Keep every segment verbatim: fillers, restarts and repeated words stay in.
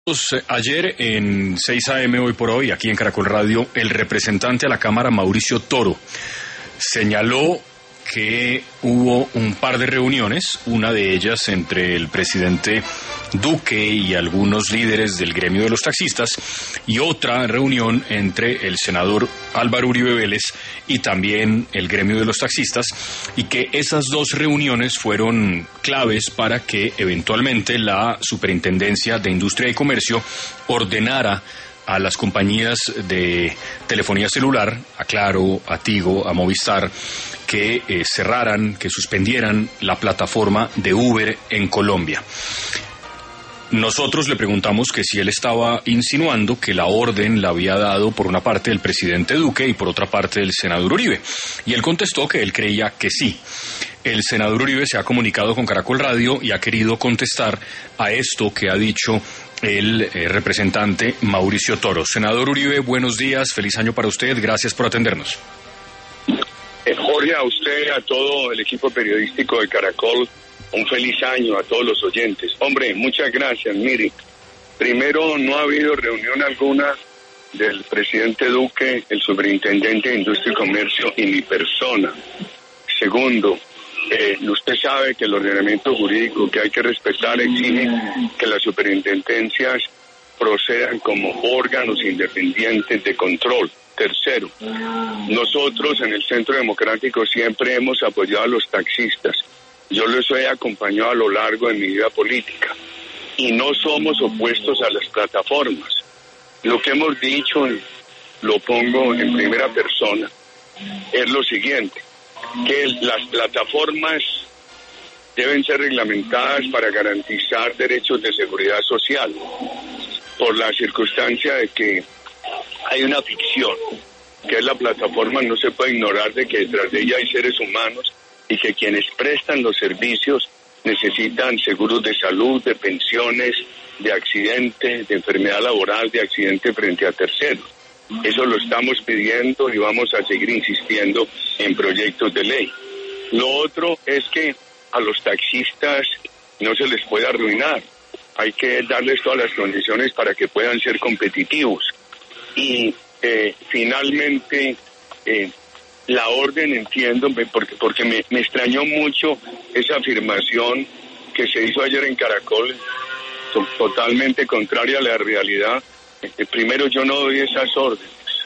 Ayer en seis a eme Hoy por Hoy, aquí en Caracol Radio, el representante a la Cámara, Mauricio Toro, señaló que hubo un par de reuniones, una de ellas entre el presidente Duque y algunos líderes del gremio de los taxistas, y otra reunión entre el senador Álvaro Uribe Vélez y también el gremio de los taxistas, y que esas dos reuniones fueron claves para que eventualmente la Superintendencia de Industria y Comercio ordenara a las compañías de telefonía celular, a Claro, a Tigo, a Movistar, que eh, cerraran, que suspendieran la plataforma de Uber en Colombia. Nosotros le preguntamos que si él estaba insinuando que la orden la había dado por una parte el presidente Duque y por otra parte el senador Uribe, y él contestó que él creía que sí. El senador Uribe se ha comunicado con Caracol Radio y ha querido contestar a esto que ha dicho el eh, representante Mauricio Toro. Senador Uribe, buenos días, feliz año para usted, gracias por atendernos. Eh, Jorge, a usted, a todo el equipo periodístico de Caracol, un feliz año a todos los oyentes. Hombre, muchas gracias. Mire, primero, no ha habido reunión alguna del presidente Duque, el superintendente de Industria y Comercio y mi persona. Segundo, eh, usted sabe que el ordenamiento jurídico que hay que respetar exige que las superintendencias procedan como órganos independientes de control. Tercero, nosotros en el Centro Democrático siempre hemos apoyado a los taxistas. Yo los he acompañado a lo largo de mi vida política y no somos opuestos a las plataformas. Lo que hemos dicho, lo pongo en primera persona, es lo siguiente, que las plataformas deben ser reglamentadas para garantizar derechos de seguridad social, por la circunstancia de que hay una ficción, que es la plataforma. No se puede ignorar de que detrás de ella hay seres humanos y que quienes prestan los servicios necesitan seguros de salud, de pensiones, de accidente, de enfermedad laboral, de accidente frente a terceros. Eso lo estamos pidiendo y vamos a seguir insistiendo en proyectos de ley. Lo otro es que a los taxistas no se les puede arruinar. Hay que darles todas las condiciones para que puedan ser competitivos. Y eh, finalmente, eh, la orden, entiendo, porque, porque me, me extrañó mucho esa afirmación que se hizo ayer en Caracol, to, totalmente contraria a la realidad. Eh, primero, yo no doy esas órdenes.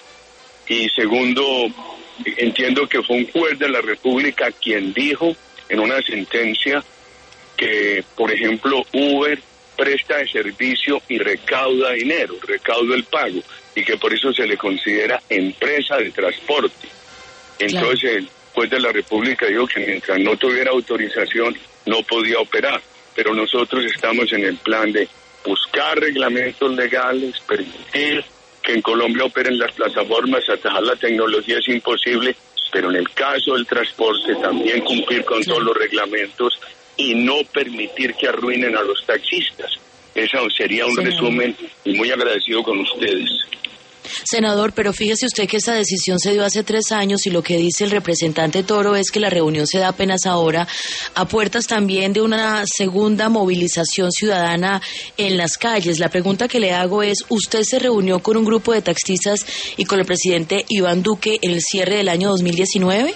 Y segundo, entiendo que fue un juez de la República quien dijo en una sentencia que, por ejemplo, Uber presta el servicio y recauda dinero, recauda el pago, y que por eso se le considera empresa de transporte. Entonces claro, el juez de la República dijo que mientras no tuviera autorización no podía operar, pero nosotros estamos en el plan de buscar reglamentos legales, permitir que en Colombia operen las plataformas. Atajar la tecnología es imposible, pero en el caso del transporte también cumplir con claro, todos los reglamentos y no permitir que arruinen a los taxistas. Eso sería un Senador. resumen, y muy agradecido con ustedes. Senador, pero fíjese usted que esta decisión se dio hace tres años y lo que dice el representante Toro es que la reunión se da apenas ahora, a puertas también de una segunda movilización ciudadana en las calles. La pregunta que le hago es, ¿usted se reunió con un grupo de taxistas y con el presidente Iván Duque en el cierre del año dos mil diecinueve?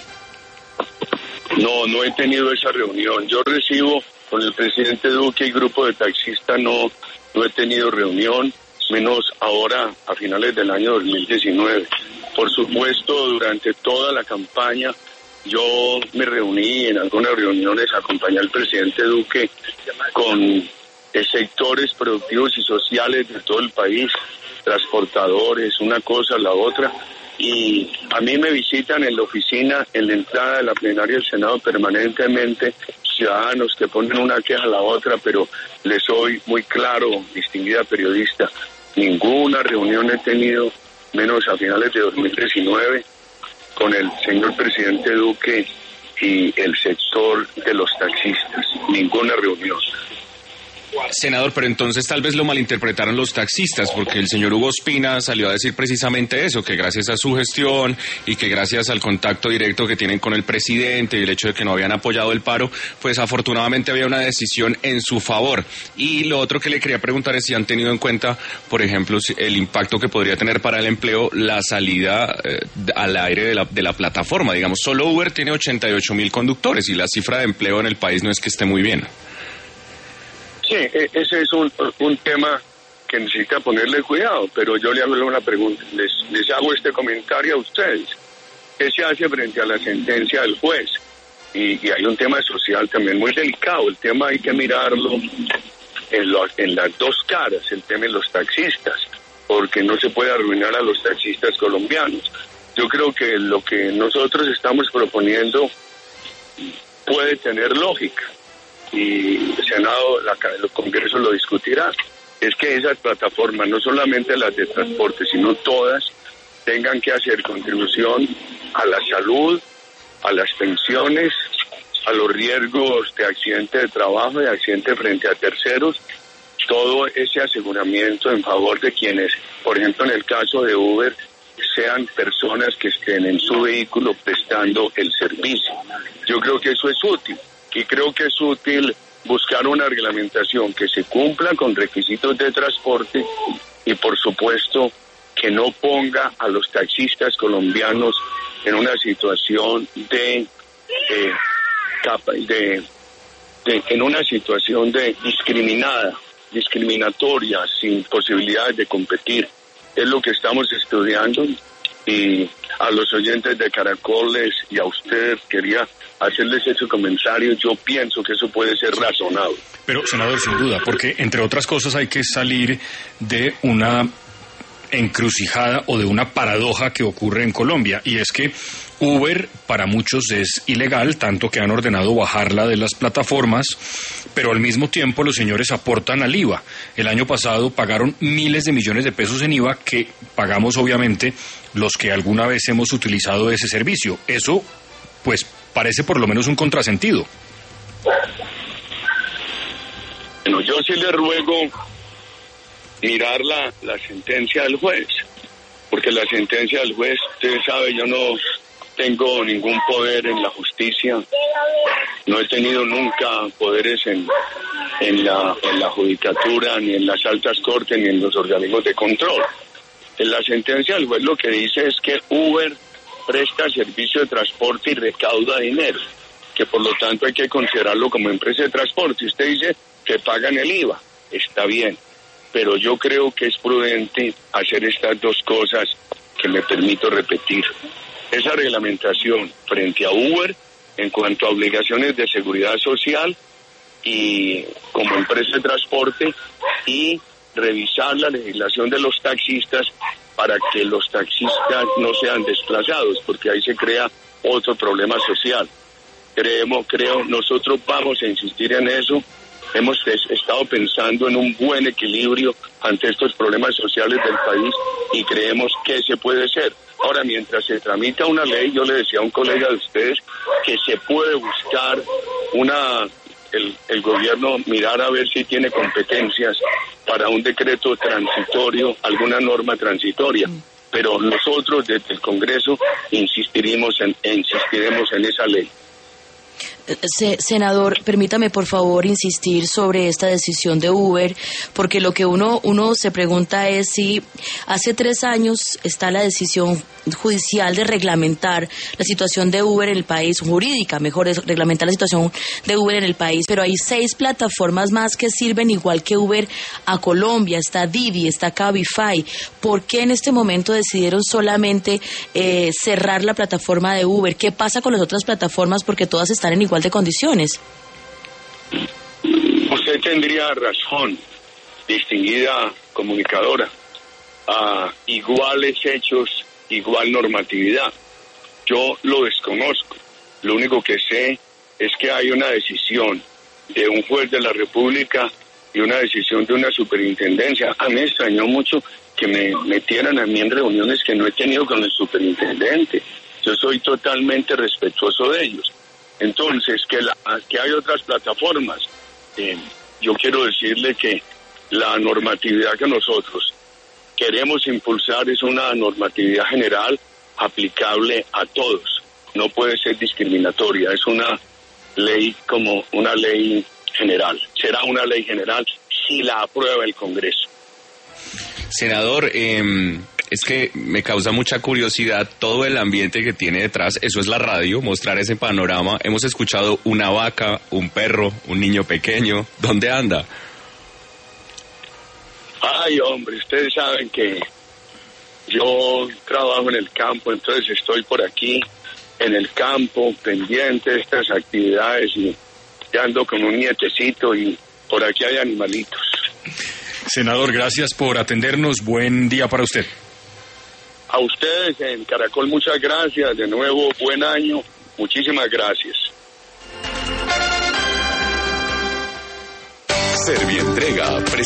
No, no he tenido esa reunión. Yo recibo con el presidente Duque y grupo de taxistas, no, no he tenido reunión, menos ahora a finales del año dos mil diecinueve. Por supuesto, durante toda la campaña yo me reuní en algunas reuniones, acompañé al presidente Duque con sectores productivos y sociales de todo el país, transportadores, una cosa, la otra, y a mí me visitan en la oficina, en la entrada de la plenaria del Senado permanentemente ciudadanos que ponen una queja a la otra, pero les soy muy claro, distinguida periodista, ninguna reunión he tenido, menos a finales de dos mil diecinueve, con el señor presidente Duque y el sector de los taxistas, ninguna reunión. Senador, pero entonces tal vez lo malinterpretaron los taxistas, porque el señor Hugo Ospina salió a decir precisamente eso, que gracias a su gestión y que gracias al contacto directo que tienen con el presidente y el hecho de que no habían apoyado el paro, pues afortunadamente había una decisión en su favor. Y lo otro que le quería preguntar es si han tenido en cuenta, por ejemplo, el impacto que podría tener para el empleo la salida eh, al aire de la, de la plataforma. Digamos, solo Uber tiene ochenta y ocho mil conductores y la cifra de empleo en el país no es que esté muy bien. Sí, ese es un, un tema que necesita ponerle cuidado, pero yo le hago una pregunta, les, les hago este comentario a ustedes. ¿Qué se hace frente a la sentencia del juez? Y, y hay un tema social también muy delicado, el tema hay que mirarlo en, lo, en las dos caras, el tema de los taxistas, porque no se puede arruinar a los taxistas colombianos. Yo creo que lo que nosotros estamos proponiendo puede tener lógica. Y el Senado, la, el Congreso lo discutirá, es que esas plataformas, no solamente las de transporte, sino todas, tengan que hacer contribución a la salud, a las pensiones, a los riesgos de accidente de trabajo, de accidente frente a terceros, todo ese aseguramiento en favor de quienes, por ejemplo, en el caso de Uber, sean personas que estén en su vehículo prestando el servicio. Yo creo que eso es útil. Y creo que es útil buscar una reglamentación que se cumpla con requisitos de transporte y, por supuesto, que no ponga a los taxistas colombianos en una situación de, eh, de, de en una situación de discriminada, discriminatoria, sin posibilidades de competir. Es lo que estamos estudiando y a los oyentes de Caracoles y a usted quería hacerles ese comentario. Yo pienso que eso puede ser razonable. Pero, senador, sin duda, porque entre otras cosas hay que salir de una encrucijada o de una paradoja que ocurre en Colombia, y es que Uber para muchos es ilegal, tanto que han ordenado bajarla de las plataformas, pero al mismo tiempo los señores aportan al I V A. El año pasado pagaron miles de millones de pesos en I V A que pagamos obviamente los que alguna vez hemos utilizado ese servicio. Eso, pues, parece por lo menos un contrasentido. Bueno, yo sí le ruego mirar la, la sentencia del juez, porque la sentencia del juez, usted sabe, yo no tengo ningún poder en la justicia, no he tenido nunca poderes en, en, la, en la judicatura, ni en las altas cortes, ni en los organismos de control. En la sentencia del juez lo que dice es que Uber presta servicio de transporte y recauda dinero, que por lo tanto hay que considerarlo como empresa de transporte. Usted dice que pagan el I V A, está bien, pero yo creo que es prudente hacer estas dos cosas que me permito repetir. Esa reglamentación frente a Uber en cuanto a obligaciones de seguridad social y como empresa de transporte, y revisar la legislación de los taxistas para que los taxistas no sean desplazados, porque ahí se crea otro problema social. Creemos, creo, nosotros vamos a insistir en eso. Hemos estado pensando en un buen equilibrio ante estos problemas sociales del país y creemos que se puede ser. Ahora, mientras se tramita una ley, yo le decía a un colega de ustedes que se puede buscar una, el, el gobierno mirar a ver si tiene competencias para un decreto transitorio, alguna norma transitoria. Pero nosotros desde el Congreso insistiremos en, insistiremos en esa ley. Senador, permítame por favor insistir sobre esta decisión de Uber, porque lo que uno uno se pregunta es si hace tres años está la decisión judicial de reglamentar la situación de Uber en el país, jurídica, mejor es reglamentar la situación de Uber en el país, pero hay seis plataformas más que sirven igual que Uber a Colombia, está Didi, está Cabify. ¿Por qué en este momento decidieron solamente eh, cerrar la plataforma de Uber? ¿Qué pasa con las otras plataformas? Porque todas están en igual de condiciones. Usted tendría razón, distinguida comunicadora. A iguales hechos, igual normatividad. Yo lo desconozco. Lo único que sé es que hay una decisión de un juez de la República y una decisión de una superintendencia. A mí me extrañó mucho que me metieran a mí en reuniones que no he tenido con el superintendente. Yo soy totalmente respetuoso de ellos. Entonces, que, la, que hay otras plataformas, eh, yo quiero decirle que la normatividad que nosotros queremos impulsar es una normatividad general aplicable a todos. No puede ser discriminatoria, es una ley como una ley general. Será una ley general si la aprueba el Congreso. Senador, eh, es que me causa mucha curiosidad todo el ambiente que tiene detrás. Eso es la radio, mostrar ese panorama. Hemos escuchado una vaca, un perro, un niño pequeño. ¿Dónde anda? Ay, hombre, ustedes saben que yo trabajo en el campo, entonces estoy por aquí en el campo, pendiente de estas actividades y ya ando con un nietecito y por aquí hay animalitos. Senador, gracias por atendernos. Buen día para usted. A ustedes en Caracol, muchas gracias. De nuevo, buen año. Muchísimas gracias. Servientrega.